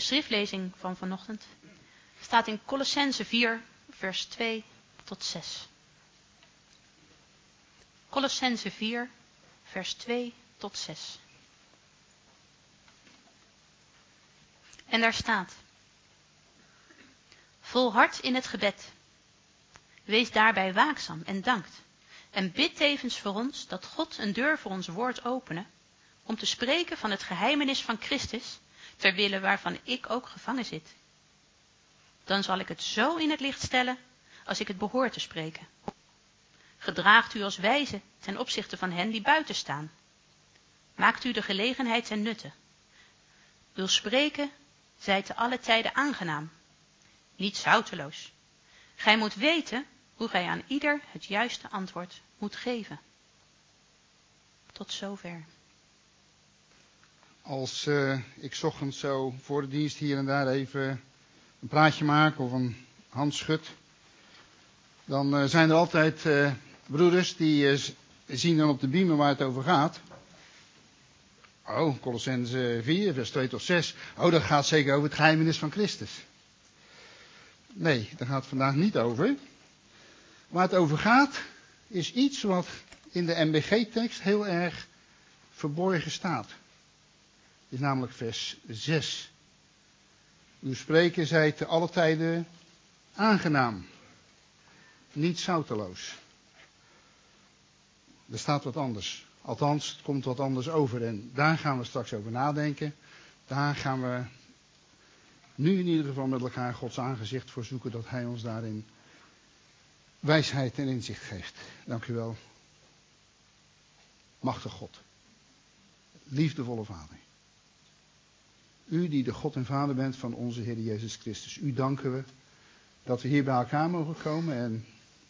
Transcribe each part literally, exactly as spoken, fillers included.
schriftlezing van vanochtend staat in Kolossenzen vier, vers twee tot zes. Kolossenzen vier, vers twee tot zes. En daar staat: volhard in het gebed. Wees daarbij waakzaam en dankt. En bid tevens voor ons dat God een deur voor ons woord openen, om te spreken van het geheimenis van Christus, ter wille waarvan ik ook gevangen zit. Dan zal ik het zo in het licht stellen, als ik het behoor te spreken. Gedraagt u als wijze ten opzichte van hen die buiten staan. Maakt u de gelegenheid ten nutte. Wil spreken, zij te alle tijden aangenaam, niet zouteloos. Gij moet weten hoe gij aan ieder het juiste antwoord moet geven. Tot zover. Als uh, ik 's ochtends zo voor de dienst hier en daar even een praatje maak of een handschud, dan uh, zijn er altijd uh, broeders die uh, zien dan op de beamer waar het over gaat. Oh, Kolossenzen vier, vers twee tot zes. Oh, dat gaat zeker over het geheimenis van Christus. Nee, daar gaat het vandaag niet over. Waar het over gaat, is iets wat in de M B G-tekst heel erg verborgen staat. Is namelijk vers zes. Uw spreken zij te alle tijden aangenaam, niet zouteloos. Er staat wat anders. Althans, het komt wat anders over. En daar gaan we straks over nadenken. Daar gaan we nu in ieder geval met elkaar Gods aangezicht voor zoeken, dat Hij ons daarin wijsheid en inzicht geeft. Dank u wel. Machtig God. Liefdevolle Vader. U die de God en Vader bent van onze Heer Jezus Christus. U danken we dat we hier bij elkaar mogen komen en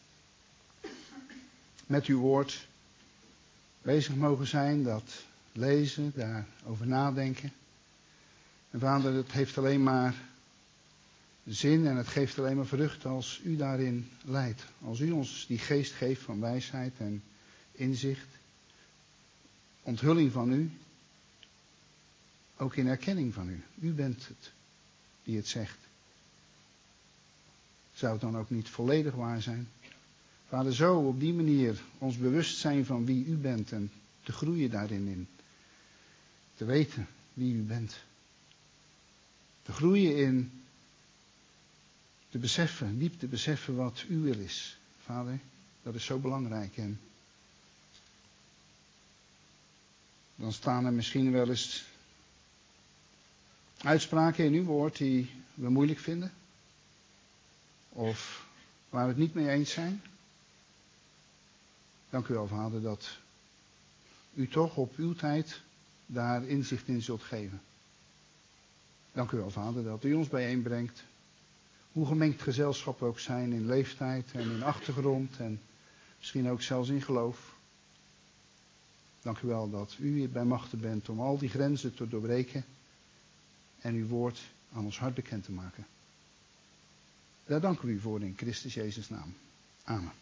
met uw woord bezig mogen zijn, dat lezen, daarover nadenken. En Vader, het heeft alleen maar zin en het geeft alleen maar vrucht als u daarin leidt. Als u ons die geest geeft van wijsheid en inzicht, onthulling van u, ook in erkenning van u. U bent het die het zegt. Zou het dan ook niet volledig waar zijn? Vader, zo op die manier ons bewust zijn van wie u bent en te groeien daarin in. Te weten wie u bent. Te groeien in te beseffen, diep te beseffen wat uw wil is. Vader, dat is zo belangrijk. En dan staan er misschien wel eens uitspraken in uw woord die we moeilijk vinden. Of waar we het niet mee eens zijn. Dank u wel, Vader, dat u toch op uw tijd daar inzicht in zult geven. Dank u wel, Vader, dat u ons bijeenbrengt. Hoe gemengd gezelschap we ook zijn in leeftijd en in achtergrond en misschien ook zelfs in geloof. Dank u wel dat u hier bij machten bent om al die grenzen te doorbreken en uw woord aan ons hart bekend te maken. Daar danken we u voor in Christus Jezus' naam. Amen.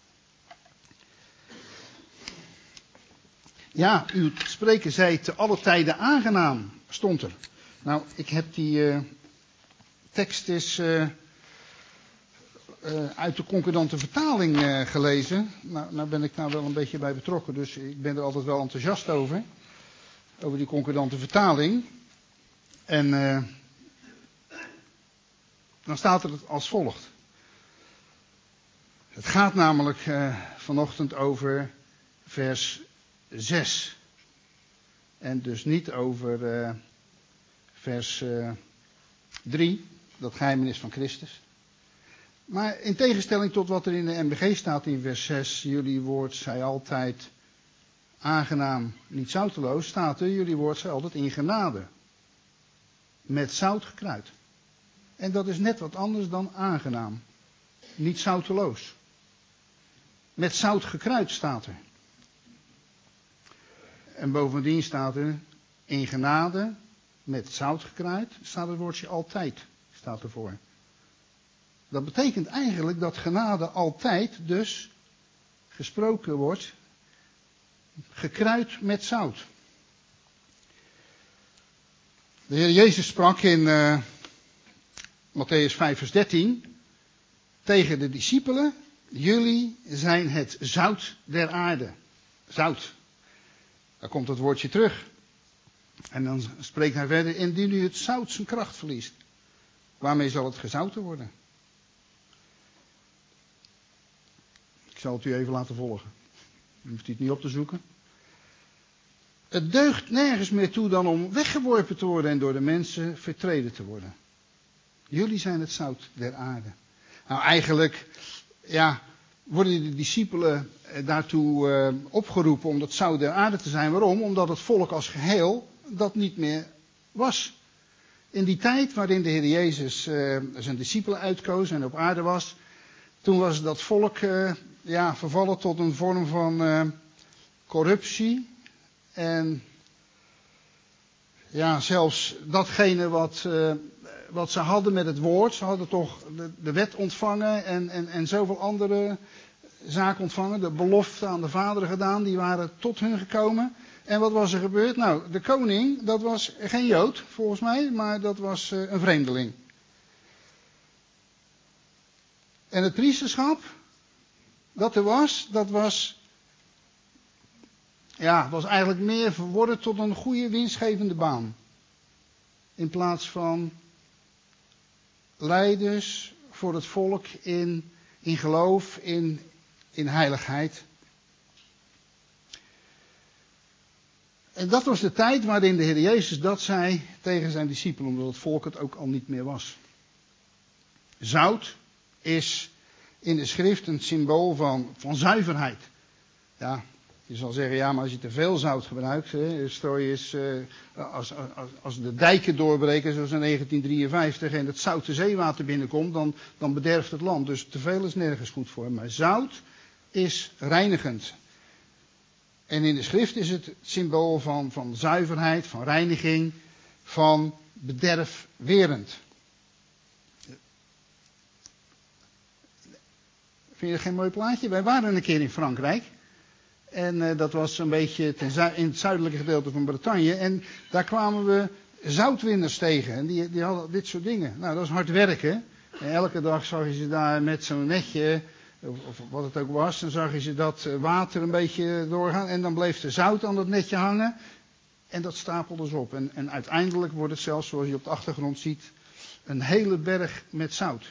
Ja, uw spreken zij te alle tijden aangenaam, stond er. Nou, ik heb die uh, tekst eens uh, uh, uit de concordante vertaling uh, gelezen. Nou, nou ben ik daar wel een beetje bij betrokken, dus ik ben er altijd wel enthousiast over. Over die concordante vertaling. En uh, dan staat er als volgt. Het gaat namelijk uh, vanochtend over vers zes. En dus niet over uh, vers uh, drie, dat geheimenis van Christus. Maar in tegenstelling tot wat er in de M B G staat in vers zes, jullie woord zij altijd aangenaam, niet zouteloos, staat er, jullie woord zij altijd in genade. Met zout gekruid. En dat is net wat anders dan aangenaam. Niet zouteloos. Met zout gekruid staat er. En bovendien staat er in genade, met zout gekruid, staat het woordje altijd, staat ervoor. Dat betekent eigenlijk dat genade altijd dus gesproken wordt, gekruid met zout. De Heer Jezus sprak in uh, Mattheüs vijf vers dertien tegen de discipelen: jullie zijn het zout der aarde. Zout. Daar komt het woordje terug. En dan spreekt hij verder: indien u het zout zijn kracht verliest, waarmee zal het gezouten worden? Ik zal het u even laten volgen. U hoeft het niet op te zoeken. Het deugt nergens meer toe dan om weggeworpen te worden en door de mensen vertreden te worden. Jullie zijn het zout der aarde. Nou, eigenlijk, ja, worden de discipelen daartoe uh, opgeroepen om dat zout der aarde te zijn. Waarom? Omdat het volk als geheel dat niet meer was. In die tijd waarin de Heer Jezus uh, zijn discipelen uitkoos en op aarde was, toen was dat volk uh, ja, vervallen tot een vorm van uh, corruptie. En ja, zelfs datgene wat, uh, wat ze hadden met het woord. Ze hadden toch de, de wet ontvangen en, en, en zoveel andere zaken ontvangen. De belofte aan de Vader gedaan, die waren tot hun gekomen. En wat was er gebeurd? Nou, de koning, dat was geen Jood volgens mij, maar dat was uh, een vreemdeling. En het priesterschap, dat er was, dat was... Ja, het was eigenlijk meer verworden tot een goede winstgevende baan. In plaats van leiders voor het volk in, in geloof, in, in heiligheid. En dat was de tijd waarin de Heer Jezus dat zei tegen zijn discipelen, omdat het volk het ook al niet meer was. Zout is in de schrift een symbool van, van zuiverheid. Ja. Je zal zeggen, ja, maar als je te veel zout gebruikt, hè, stel je eens, uh, als, als, als de dijken doorbreken, zoals in negentien drieënvijftig, en het zoute zeewater binnenkomt, dan, dan bederft het land. Dus te veel is nergens goed voor. Maar zout is reinigend. En in de schrift is het symbool van, van zuiverheid, van reiniging, van bederfwerend. Vind je dat geen mooi plaatje? Wij waren een keer in Frankrijk. En uh, dat was een beetje ten zu- in het zuidelijke gedeelte van Bretagne. En daar kwamen we zoutwinners tegen. En die, die hadden dit soort dingen. Nou, dat is hard werken. En elke dag zag je ze daar met zo'n netje, of, of wat het ook was. Dan zag je ze dat water een beetje doorgaan. En dan bleef er zout aan dat netje hangen. En dat stapelde ze op. En, en uiteindelijk wordt het zelfs, zoals je op de achtergrond ziet, een hele berg met zout.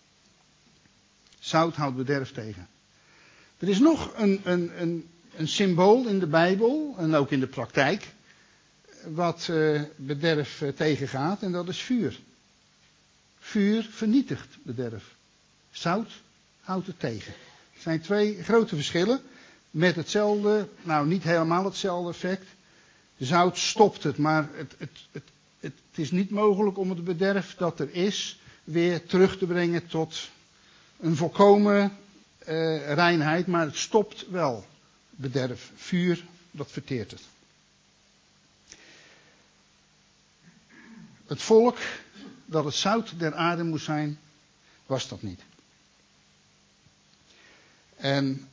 Zout houdt bederf tegen. Er is nog een, een, een, een symbool in de Bijbel, en ook in de praktijk, wat uh, bederf uh, tegengaat, en dat is vuur. Vuur vernietigt bederf. Zout houdt het tegen. Er zijn twee grote verschillen, met hetzelfde, nou niet helemaal hetzelfde effect. Zout stopt het, maar het, het, het, het, het is niet mogelijk om het bederf dat er is, weer terug te brengen tot een volkomen Uh, reinheid, maar het stopt wel bederf. Vuur, dat verteert het. Het volk dat het zout der aarde moest zijn, was dat niet. En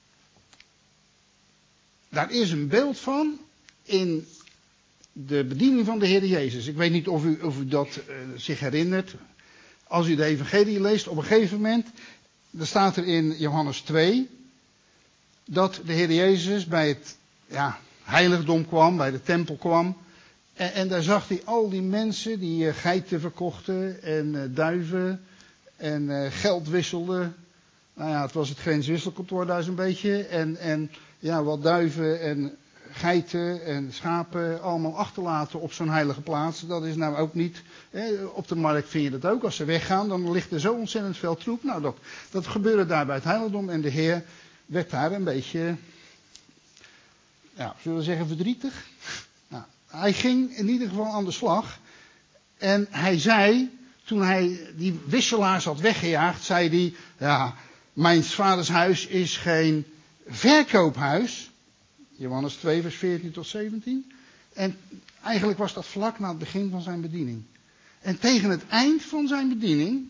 daar is een beeld van in de bediening van de Heer Jezus. Ik weet niet of u, of u dat uh, zich herinnert. Als u de evangelie leest, op een gegeven moment, dan staat er in Johannes twee, dat de Heer Jezus bij het ja, heiligdom kwam, bij de tempel kwam. En, en daar zag hij al die mensen die uh, geiten verkochten en uh, duiven en uh, geld wisselden. Nou ja, het was het grenswisselkantoor daar zo'n beetje. En, en ja, wat duiven en geiten en schapen allemaal achterlaten op zo'n heilige plaats. Dat is nou ook niet, hè, op de markt vind je dat ook. Als ze weggaan, dan ligt er zo ontzettend veel troep. Nou, dat, dat gebeurde daar bij het heiligdom. En de Heer werd daar een beetje, ja, zullen we zeggen, verdrietig. Nou, hij ging in ieder geval aan de slag. En hij zei, toen hij die wisselaars had weggejaagd, zei hij, ja, mijn vaders huis is geen verkoophuis. Johannes twee, vers veertien tot zeventien. En eigenlijk was dat vlak na het begin van zijn bediening. En tegen het eind van zijn bediening,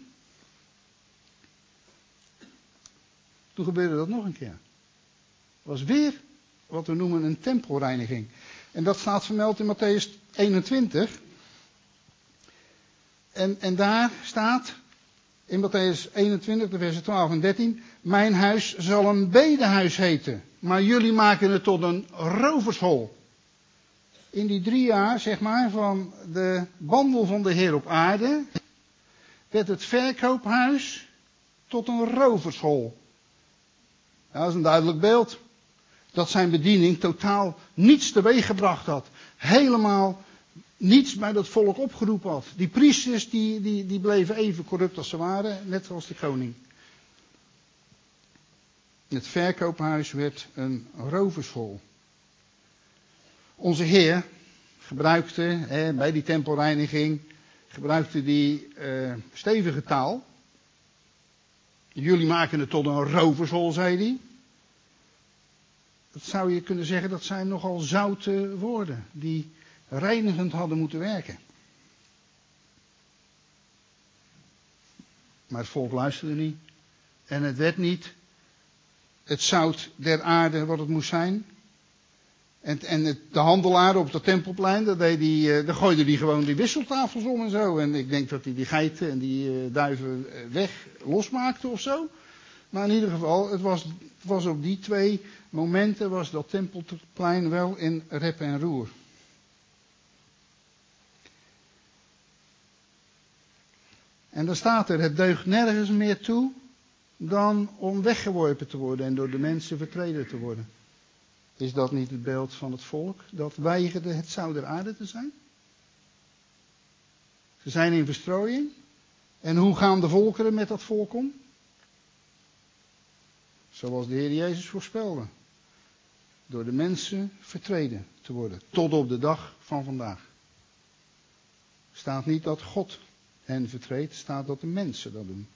toen gebeurde dat nog een keer. Was weer wat we noemen een tempelreiniging. En dat staat vermeld in Mattheüs eenentwintig. En, en daar staat in Mattheüs eenentwintig, de versen twaalf en dertien. Mijn huis zal een bedehuis heten. Maar jullie maken het tot een rovershol. In die drie jaar, zeg maar, van de wandel van de Heer op aarde, werd het verkoophuis tot een rovershol. Ja, dat is een duidelijk beeld. Dat zijn bediening totaal niets teweeggebracht had. Helemaal niets bij dat volk opgeroepen had. Die priesters die, die, die bleven even corrupt als ze waren, net zoals de koning. Het verkoophuis werd een rovershol. Onze Heer gebruikte hè, bij die tempelreiniging gebruikte die uh, stevige taal. Jullie maken het tot een rovershol, zei hij. Dat zou je kunnen zeggen, dat zijn nogal zoute woorden die reinigend hadden moeten werken. Maar het volk luisterde niet. En het werd niet het zout der aarde wat het moest zijn. En, en het, de handelaar op dat tempelplein, daar, deed die, uh, daar gooide hij gewoon die wisseltafels om en zo. En ik denk dat hij die geiten en die uh, duiven weg losmaakte of zo. Maar in ieder geval, het was, het was op die twee momenten was dat tempelplein wel in rep en roer. En dan staat er, het deugt nergens meer toe dan om weggeworpen te worden en door de mensen vertreden te worden. Is dat niet het beeld van het volk dat weigerde het zout der aarde te zijn? Ze zijn in verstrooiing. En hoe gaan de volkeren met dat volk om? Zoals de Heer Jezus voorspelde. Door de mensen vertreden te worden. Tot op de dag van vandaag. Staat niet dat God hen vertreedt, staat dat de mensen dat doen.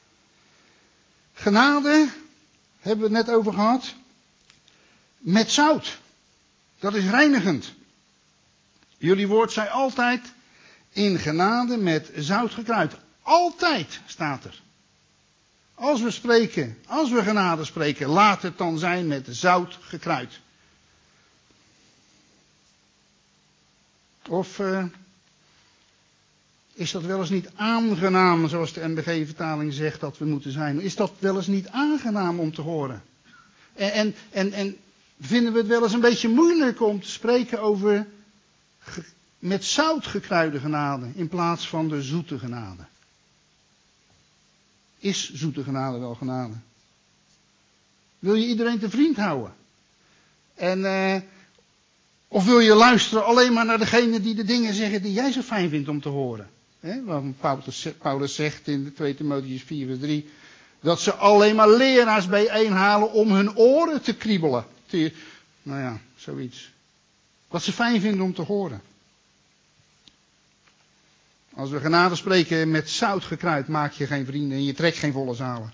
Genade, hebben we het net over gehad. Met zout. Dat is reinigend. Jullie woord zei altijd in genade met zout gekruid. Altijd staat er. Als we spreken, als we genade spreken, laat het dan zijn met zout gekruid. Of uh, is dat wel eens niet aangenaam, zoals de N B G-vertaling zegt dat we moeten zijn? Is dat wel eens niet aangenaam om te horen? En, en, en, en vinden we het wel eens een beetje moeilijk om te spreken over ge, met zout gekruide genade in plaats van de zoete genade? Is zoete genade wel genade? Wil je iedereen te vriend houden? En, uh, of wil je luisteren alleen maar naar degene die de dingen zeggen die jij zo fijn vindt om te horen? He, wat Paulus, Paulus zegt in twee Timotheüs vier vers drie. Dat ze alleen maar leraars bijeenhalen om hun oren te kriebelen. Te, nou ja, zoiets. Wat ze fijn vinden om te horen. Als we genade spreken met zout gekruid, maak je geen vrienden en je trekt geen volle zalen.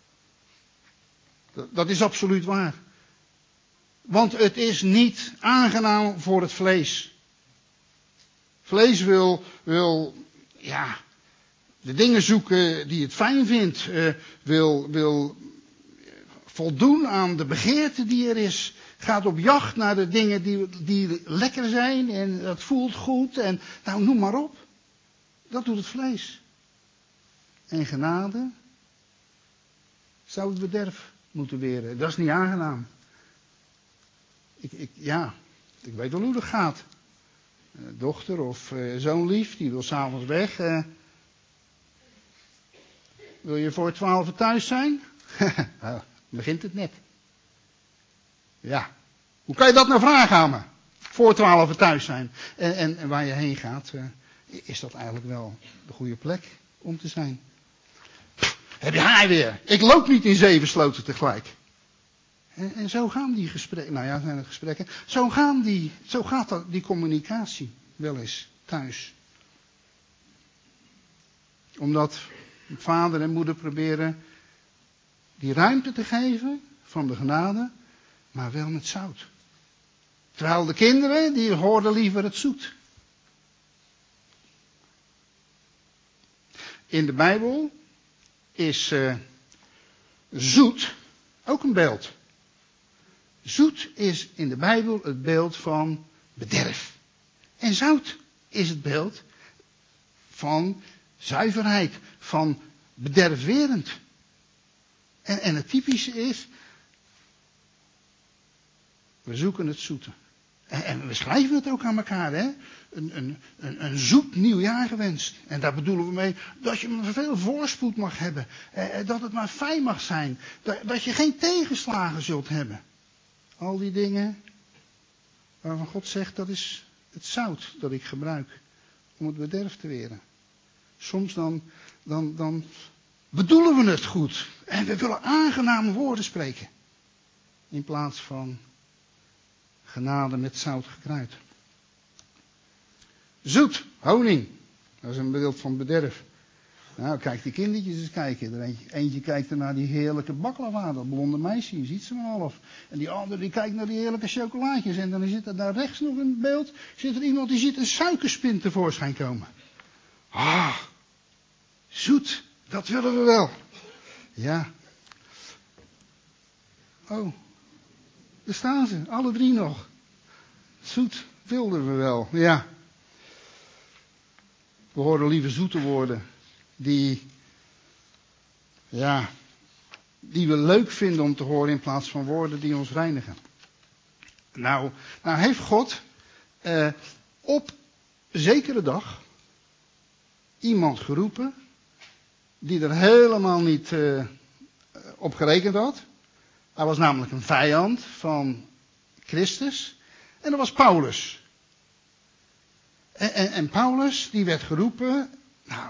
Dat, dat is absoluut waar. Want het is niet aangenaam voor het vlees. Vlees wil, wil ja, de dingen zoeken die het fijn vindt. Uh, wil, wil voldoen aan de begeerte die er is. Gaat op jacht naar de dingen die, die lekker zijn en dat voelt goed. En nou, noem maar op. Dat doet het vlees. En genade zou het bederf moeten weren. Dat is niet aangenaam. Ik, ik, ja, ik weet wel hoe dat gaat. Uh, dochter of uh, zoon lief, die wil s'avonds weg. Uh, wil je voor twaalf thuis zijn? Nou, begint het net. Ja, hoe kan je dat nou vragen aan me? Voor twaalf thuis zijn. En, en, en waar je heen gaat, uh, is dat eigenlijk wel de goede plek om te zijn. Pff, heb je haar weer? Ik loop niet in zeven sloten tegelijk. En, en zo gaan die gesprekken, nou ja, zijn het gesprekken. Zo, gaan die, zo gaat dat, die communicatie wel eens thuis. Omdat vader en moeder proberen die ruimte te geven van de genade, maar wel met zout. Terwijl de kinderen, die hoorden liever het zoet. In de Bijbel is uh, zoet ook een beeld. Zoet is in de Bijbel het beeld van bederf. En zout is het beeld van zuiverheid, van bederfwerend. En, en het typische is, we zoeken het zoete. En, en we schrijven het ook aan elkaar, hè. Een, een, een, een zoet nieuwjaar gewenst. En daar bedoelen we mee dat je veel voorspoed mag hebben. Eh, dat het maar fijn mag zijn. Dat, dat je geen tegenslagen zult hebben. Al die dingen waarvan God zegt, dat is het zout dat ik gebruik om het bederf te weren. Soms dan, dan, dan bedoelen we het goed. En we willen aangename woorden spreken. In plaats van genade met zout gekruid. Zoet, honing. Dat is een beeld van bederf. Nou, kijk die kindertjes eens kijken. Er eentje, eentje kijkt er naar die heerlijke baklava, dat blonde meisje, je ziet ze maar half. En die andere die kijkt naar die heerlijke chocolaatjes. En dan zit er daar rechts nog in het beeld, zit er iemand die ziet een suikerspin tevoorschijn komen. Ah, zoet, dat willen we wel. Ja. Oh, daar staan ze, alle drie nog. Zoet wilden we wel, ja. We horen liever zoete woorden die, ja, die we leuk vinden om te horen in plaats van woorden die ons reinigen. Nou, nou heeft God eh, op zekere dag iemand geroepen die er helemaal niet eh, op gerekend had. Hij was namelijk een vijand van Christus en dat was Paulus. En, en, en Paulus, die werd geroepen, nou,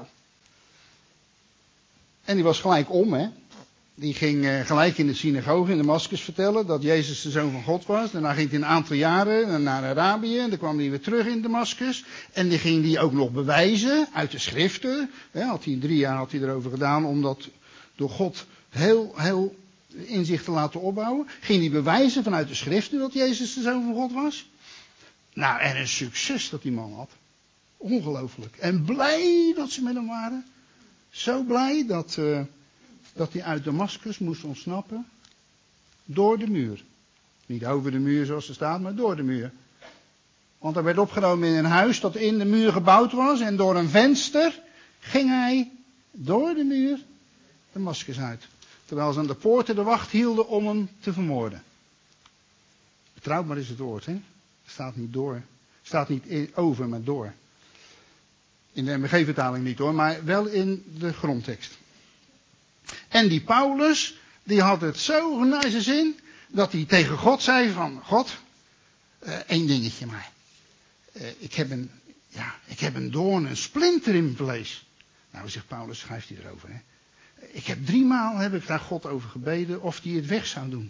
en die was gelijk om, hè. Die ging uh, gelijk in de synagoge in Damascus vertellen dat Jezus de Zoon van God was. Daarna ging hij een aantal jaren naar Arabië en dan kwam hij weer terug in Damascus. En die ging die ook nog bewijzen uit de schriften. Hè, had hij drie jaar had hij erover gedaan om dat door God heel, heel in zich te laten opbouwen. Ging hij bewijzen vanuit de schriften dat Jezus de Zoon van God was. Nou, en een succes dat die man had. Ongelooflijk. En blij dat ze met hem waren. Zo blij dat, uh, dat hij uit Damascus moest ontsnappen. Door de muur. Niet over de muur zoals er staat, maar door de muur. Want hij werd opgenomen in een huis dat in de muur gebouwd was. En door een venster ging hij door de muur Damascus uit. Terwijl ze aan de poorten de wacht hielden om hem te vermoorden. Betrouwbaar is het woord, hè. Het staat niet door. Het staat niet over, maar door. In de M B G-vertaling niet hoor, maar wel in de grondtekst. En die Paulus, die had het zo naar zijn zin, dat hij tegen God zei van, God, uh, één dingetje maar. Uh, ik heb een, ja, ik heb een doorn, een splinter in mijn vlees. Nou, zegt Paulus, schrijft hij erover, hè. Ik heb driemaal, heb ik daar God over gebeden, of hij het weg zou doen.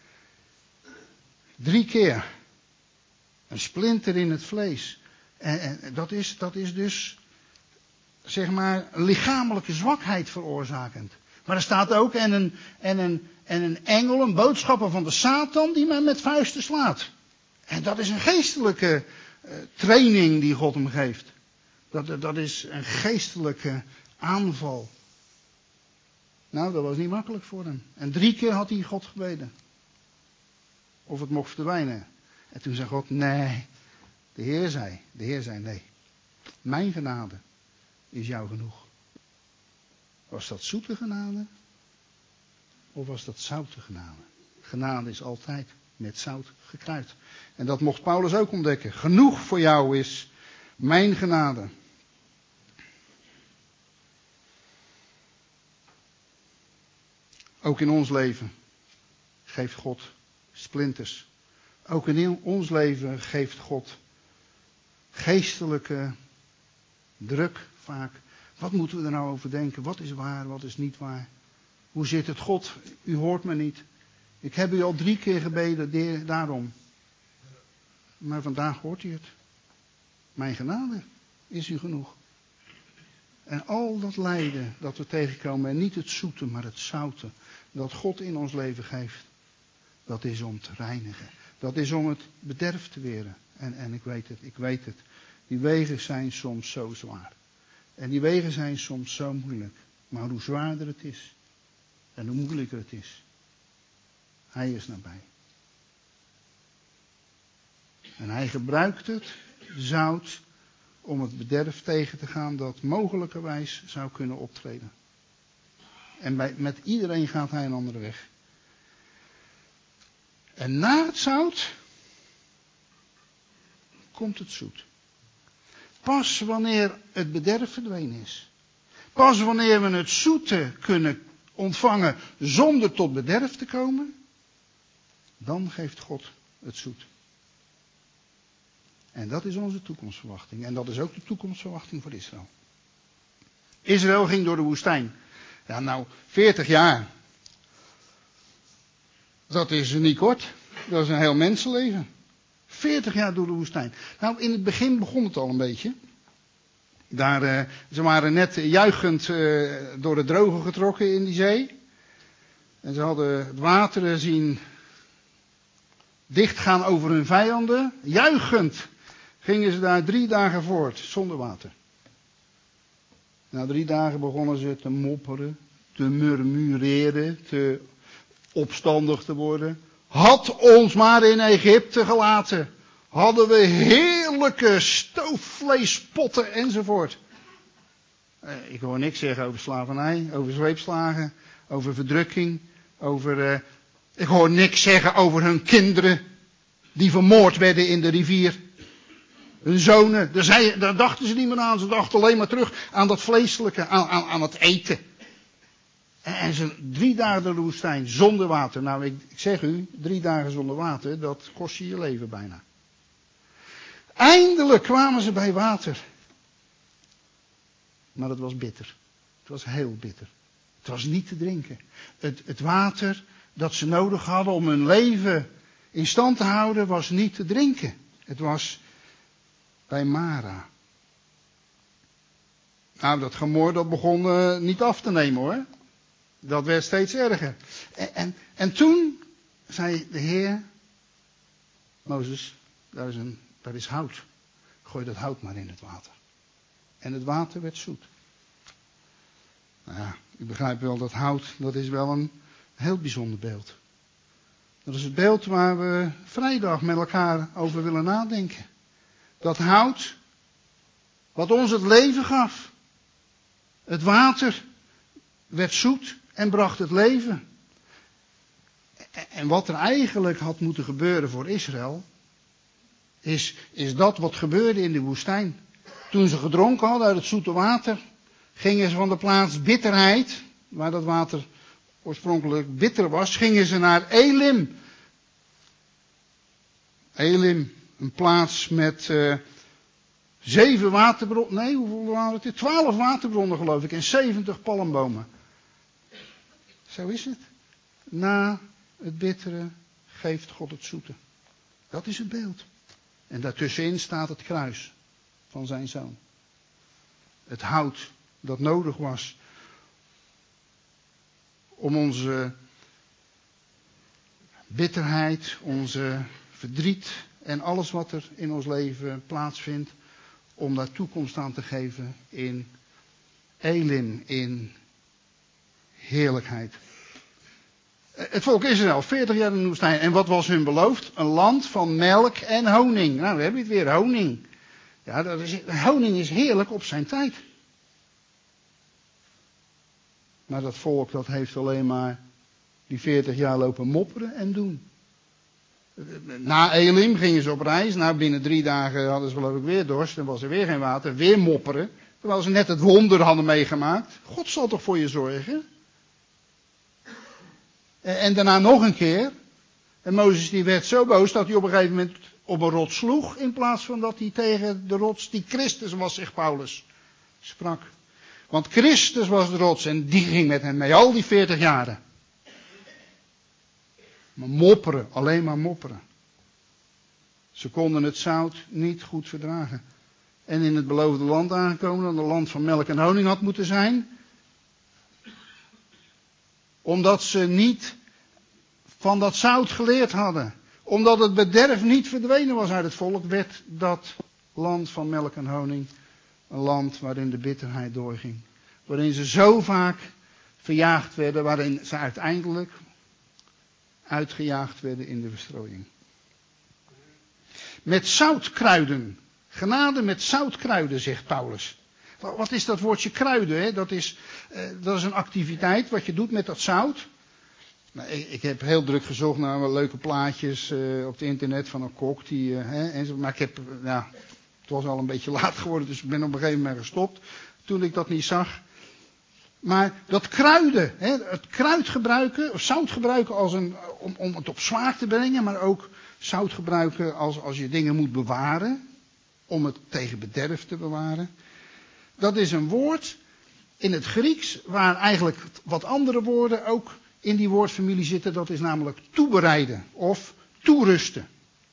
Drie keer. Een splinter in het vlees. En, en dat, is, dat is dus, zeg maar, lichamelijke zwakheid veroorzakend. Maar er staat ook, en een, en een, en een engel, een boodschapper van de Satan, die mij met vuisten slaat. En dat is een geestelijke uh, training die God hem geeft. Dat, dat is een geestelijke aanval. Nou, dat was niet makkelijk voor hem. En drie keer had hij God gebeden. Of het mocht verdwijnen. En toen zei God, nee. De Heer zei, de Heer zei nee. Mijn genade is jou genoeg. Was dat zoete genade? Of was dat zoute genade? Genade is altijd met zout gekruid. En dat mocht Paulus ook ontdekken. Genoeg voor jou is mijn genade. Ook in ons leven geeft God splinters. Ook in ons leven geeft God geestelijke druk vaak. Wat moeten we er nou over denken? Wat is waar, wat is niet waar? Hoe zit het? God, u hoort me niet. Ik heb u al drie keer gebeden daarom. Maar vandaag hoort u het. Mijn genade is u genoeg. En al dat lijden dat we tegenkomen, en niet het zoete, maar het zoute, dat God in ons leven geeft, dat is om te reinigen. Dat is om het bederf te weren. En, en ik weet het, ik weet het. Die wegen zijn soms zo zwaar. En die wegen zijn soms zo moeilijk. Maar hoe zwaarder het is, en hoe moeilijker het is, Hij is nabij. En Hij gebruikt het, zout, om het bederf tegen te gaan dat mogelijkerwijs zou kunnen optreden. En bij, met iedereen gaat hij een andere weg. En na het zout komt het zoet. Pas wanneer het bederf verdwenen is. Pas wanneer we het zoete kunnen ontvangen zonder tot bederf te komen. Dan geeft God het zoet. En dat is onze toekomstverwachting. En dat is ook de toekomstverwachting voor Israël. Israël ging door de woestijn. Ja, nou, veertig jaar. Dat is niet kort. Dat is een heel mensenleven. veertig jaar door de woestijn. Nou, in het begin begon het al een beetje. Daar, uh, ze waren net juichend uh, door het droge getrokken in die zee. En ze hadden het water zien dichtgaan over hun vijanden. Juichend gingen ze daar drie dagen voort, zonder water. Na drie dagen begonnen ze te mopperen, te murmureren, te opstandig te worden. Had ons maar in Egypte gelaten. Hadden we heerlijke stoofvleespotten enzovoort. Eh, ik hoor niks zeggen over slavernij, over zweepslagen, over verdrukking, over... Eh, ik hoor niks zeggen over hun kinderen die vermoord werden in de rivier. Hun zonen, daar, zei, daar dachten ze niet meer aan. Ze dachten alleen maar terug aan dat vleeselijke, aan, aan, aan het eten. En, en ze drie dagen door de woestijn zonder water. Nou, ik, ik zeg u, drie dagen zonder water, dat kost je je leven bijna. Eindelijk kwamen ze bij water. Maar het was bitter. Het was heel bitter. Het was niet te drinken. Het, het water dat ze nodig hadden om hun leven in stand te houden, was niet te drinken. Het was bij Mara. Nou, dat gemor dat begon uh, niet af te nemen hoor. Dat werd steeds erger. En, en, en toen zei de Heer, Mozes, daar is, een, daar is hout. Gooi dat hout maar in het water. En het water werd zoet. Nou ja, u begrijpt wel dat hout, dat is wel een heel bijzonder beeld. Dat is het beeld waar we vrijdag met elkaar over willen nadenken. Dat hout, wat ons het leven gaf. Het water werd zoet en bracht het leven. En wat er eigenlijk had moeten gebeuren voor Israël, is, is dat wat gebeurde in de woestijn. Toen ze gedronken hadden uit het zoete water, gingen ze van de plaats bitterheid, waar dat water oorspronkelijk bitter was, gingen ze naar Elim. Elim, een plaats met uh, zeven waterbronnen, nee, hoeveel waren het? Twaalf waterbronnen geloof ik en zeventig palmbomen. Zo is het. Na het bittere geeft God het zoete. Dat is het beeld. En daartussenin staat het kruis van zijn zoon. Het hout dat nodig was om onze bitterheid, onze verdriet en alles wat er in ons leven plaatsvindt, om daar toekomst aan te geven in Elim, in heerlijkheid. Het volk Israël, veertig jaar in de woestijn. En wat was hun beloofd? Een land van melk en honing. Nou, we hebben het weer, honing. Ja, dat is, honing is heerlijk op zijn tijd. Maar dat volk, dat heeft alleen maar die veertig jaar lopen mopperen en doen. Na Elim gingen ze op reis. Nou, binnen drie dagen hadden ze geloof ik weer dorst. Dan was er weer geen water. Weer mopperen. Terwijl ze net het wonder hadden meegemaakt. God zal toch voor je zorgen? En daarna nog een keer. En Mozes die werd zo boos dat hij op een gegeven moment op een rots sloeg. In plaats van dat hij tegen de rots die Christus was, zegt Paulus, sprak. Want Christus was de rots en die ging met hem mee al die veertig jaren. Maar mopperen, alleen maar mopperen. Ze konden het zout niet goed verdragen. En in het beloofde land aangekomen, dat een land van melk en honing had moeten zijn. Omdat ze niet van dat zout geleerd hadden. Omdat het bederf niet verdwenen was uit het volk, werd dat land van melk en honing een land waarin de bitterheid doorging. Waarin ze zo vaak verjaagd werden, waarin ze uiteindelijk uitgejaagd werden in de verstrooiing. Met zoutkruiden Genade met zout kruiden, zegt Paulus. Wat is dat woordje kruiden? Hè? Dat, is, uh, dat is een activiteit wat je doet met dat zout. Nou, ik, ik heb heel druk gezocht naar wat leuke plaatjes uh, op het internet van een kok. Die, uh, hè, en zo, maar ik heb, uh, ja, het was al een beetje laat geworden, dus ik ben op een gegeven moment gestopt toen ik dat niet zag. Maar dat kruiden, hè, het kruid gebruiken, of zout gebruiken als een, om, om het op smaak te brengen, maar ook zout gebruiken als, als je dingen moet bewaren, om het tegen bederf te bewaren. Dat is een woord in het Grieks waar eigenlijk wat andere woorden ook in die woordfamilie zitten. Dat is namelijk toebereiden of toerusten.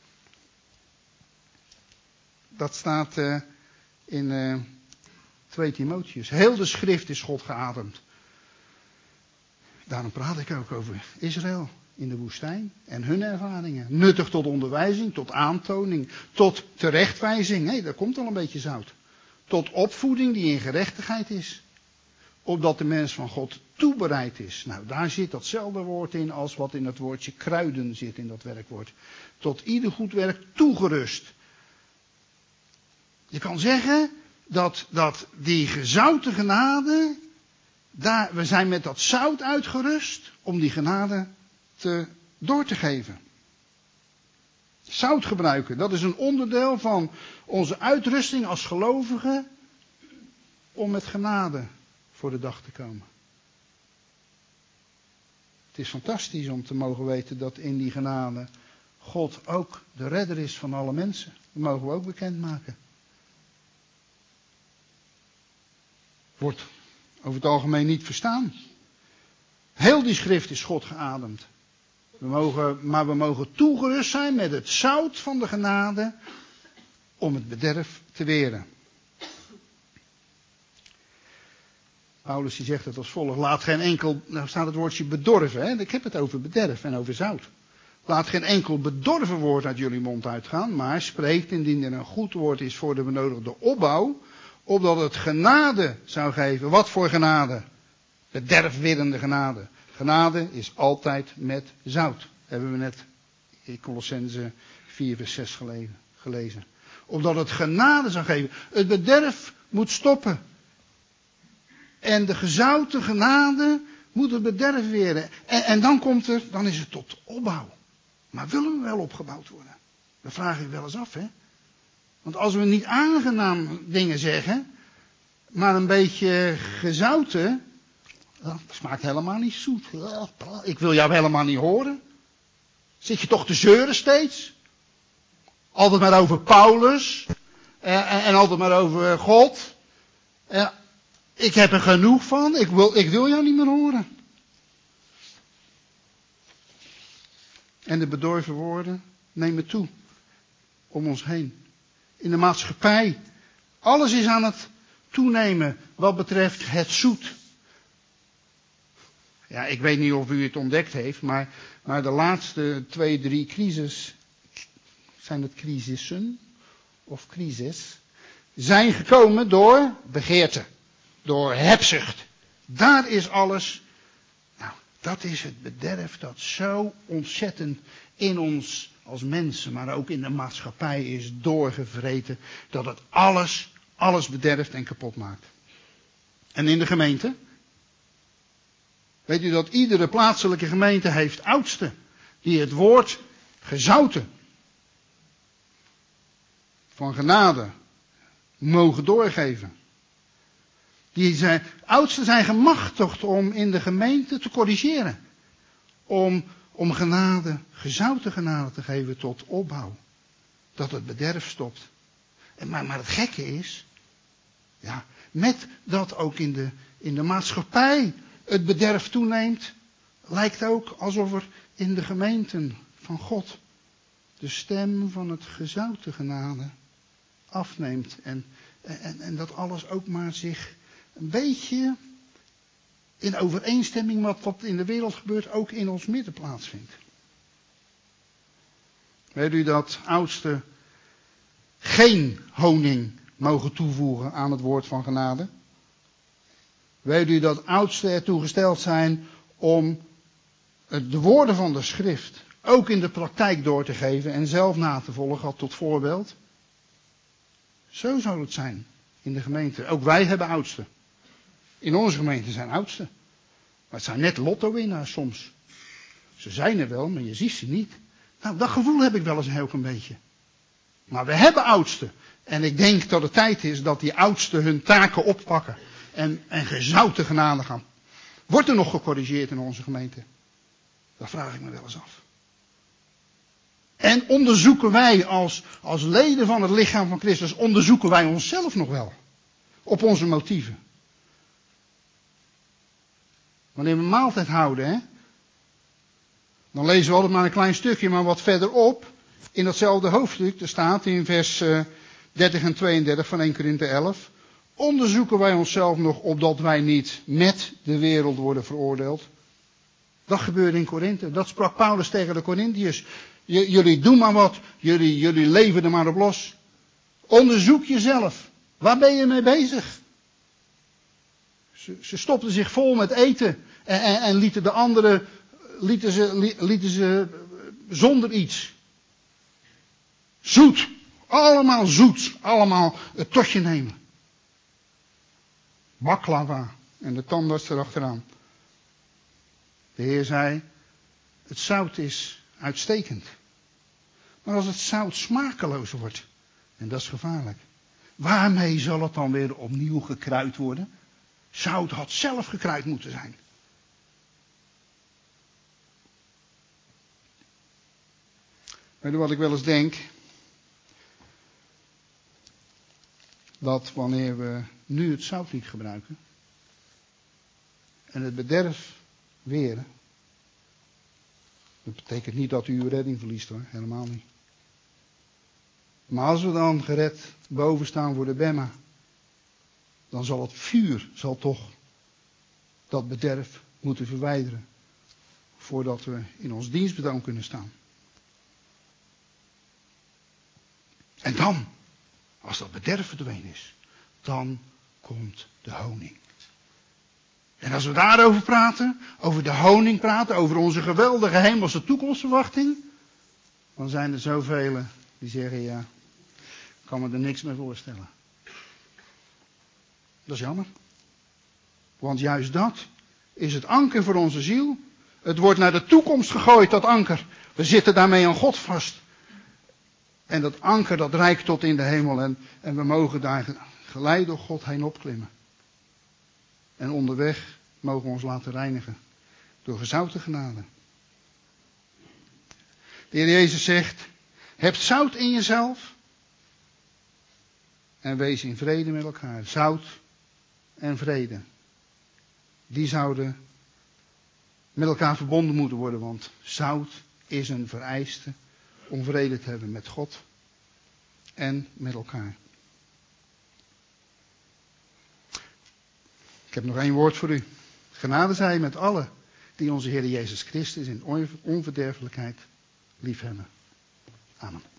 Dat staat uh, in uh, twee Timotheus. Heel de schrift is God geademd. Daarom praat ik ook over Israël in de woestijn en hun ervaringen. Nuttig tot onderwijzing, tot aantoning, tot terechtwijzing. Hé, hey, daar komt al een beetje zout. Tot opvoeding die in gerechtigheid is. Opdat de mens van God toebereid is. Nou, daar zit datzelfde woord in als wat in het woordje kruiden zit in dat werkwoord. Tot ieder goed werk toegerust. Je kan zeggen dat, dat die gezouten genade, daar, we zijn met dat zout uitgerust om die genade te, door te geven. Zout gebruiken, dat is een onderdeel van onze uitrusting als gelovigen om met genade voor de dag te komen. Het is fantastisch om te mogen weten dat in die genade God ook de redder is van alle mensen. Dat mogen we ook bekendmaken. Wordt over het algemeen niet verstaan. Heel die schrift is God geademd. We mogen, maar we mogen toegerust zijn met het zout van de genade om het bederf te weren. Paulus die zegt het als volgt. Laat geen enkel, nou staat het woordje bedorven. Hè? Ik heb het over bederf en over zout. Laat geen enkel bedorven woord uit jullie mond uitgaan. Maar spreekt indien er een goed woord is voor de benodigde opbouw. Opdat het genade zou geven. Wat voor genade? Bederfwerende genade. Genade is altijd met zout. Hebben we net in Colossenzen vier vers zes gelezen. Opdat het genade zou geven. Het bederf moet stoppen. En de gezouten genade moet het bederf weren. En, en dan komt er, dan is het tot opbouw. Maar willen we wel opgebouwd worden? Dat vraag ik wel eens af, hè. Want als we niet aangenaam dingen zeggen, maar een beetje gezouten, dat smaakt helemaal niet zoet. Ik wil jou helemaal niet horen. Zit je toch te zeuren steeds? Altijd maar over Paulus. En, en, en altijd maar over God. En, ik heb er genoeg van. Ik wil, ik wil jou niet meer horen. En de bedorven woorden nemen toe. Om ons heen. In de maatschappij. Alles is aan het toenemen wat betreft het zoet. Ja, ik weet niet of u het ontdekt heeft, maar, maar de laatste twee, drie crisis, zijn het crisissen of crisis, zijn gekomen door begeerte, door hebzucht. Daar is alles, nou, dat is het bederf dat zo ontzettend in ons als mensen, maar ook in de maatschappij is doorgevreten, dat het alles, alles bederft en kapot maakt. En in de gemeente? Weet u dat iedere plaatselijke gemeente heeft oudsten die het woord gezouten van genade mogen doorgeven. Die zijn, oudsten zijn gemachtigd om in de gemeente te corrigeren. Om, om genade, gezouten genade te geven tot opbouw. Dat het bederf stopt. En maar, maar het gekke is, ja, met dat ook in de, in de maatschappij het bederf toeneemt, lijkt ook alsof er in de gemeenten van God de stem van het gezouten genade afneemt. En, en, en dat alles ook maar zich een beetje in overeenstemming met wat in de wereld gebeurt ook in ons midden plaatsvindt. Weet u dat oudsten geen honing mogen toevoegen aan het woord van genade? Weet u dat oudsten ertoe gesteld zijn om de woorden van de schrift ook in de praktijk door te geven en zelf na te volgen tot voorbeeld? Zo zou het zijn in de gemeente. Ook wij hebben oudsten. In onze gemeente zijn oudsten. Maar het zijn net lotto-winnaars soms. Ze zijn er wel, maar je ziet ze niet. Nou, dat gevoel heb ik wel eens een heel klein beetje. Maar we hebben oudsten. En ik denk dat het tijd is dat die oudsten hun taken oppakken. En, en gezouten genade gaan. Wordt er nog gecorrigeerd in onze gemeente? Dat vraag ik me wel eens af. En onderzoeken wij als, als leden van het lichaam van Christus, onderzoeken wij onszelf nog wel. Op onze motieven. Wanneer we maaltijd houden, hè, dan lezen we altijd maar een klein stukje, maar wat verderop, in datzelfde hoofdstuk, er staat in vers uh, dertig en tweeëndertig van Eerste Korinthe elf, onderzoeken wij onszelf nog opdat wij niet met de wereld worden veroordeeld. Dat gebeurde in Korinthe. Dat sprak Paulus tegen de Korinthiërs. J- jullie doen maar wat. Jullie, jullie leven er maar op los. Onderzoek jezelf. Waar ben je mee bezig? Ze, ze stopten zich vol met eten. En, en, en lieten de anderen, lieten ze, lieten ze zonder iets. Zoet. Allemaal zoet. Allemaal het totje nemen. Baklava. En de tandarts erachteraan. De Heer zei, het zout is uitstekend. Maar als het zout smakeloos wordt, en dat is gevaarlijk, waarmee zal het dan weer opnieuw gekruid worden? Zout had zelf gekruid moeten zijn. Weet je wat ik wel eens denk? Dat wanneer we nu het zout niet gebruiken, en het bederf weren. Dat betekent niet dat u uw redding verliest hoor, helemaal niet. Maar als we dan gered boven staan voor de Bema, dan zal het vuur, zal toch dat bederf moeten verwijderen. Voordat we in ons dienstbetoon kunnen staan. En dan, als dat bederf verdwenen is, dan komt de honing. En als we daarover praten, over de honing praten, over onze geweldige hemelse toekomstverwachting, dan zijn er zoveel die zeggen, ja, ik kan me er niks mee voorstellen. Dat is jammer. Want juist dat is het anker voor onze ziel. Het wordt naar de toekomst gegooid, dat anker. We zitten daarmee aan God vast. En dat anker, dat reikt tot in de hemel. En, en we mogen daar geleid door God heen opklimmen. En onderweg mogen we ons laten reinigen. Door gezouten genade. De Heer Jezus zegt, heb zout in jezelf. En wees in vrede met elkaar. Zout en vrede. Die zouden met elkaar verbonden moeten worden. Want zout is een vereiste om vrede te hebben met God. En met elkaar. Ik heb nog één woord voor u. Genade zij met allen die onze Heer Jezus Christus in onverderfelijkheid liefhebben. Amen.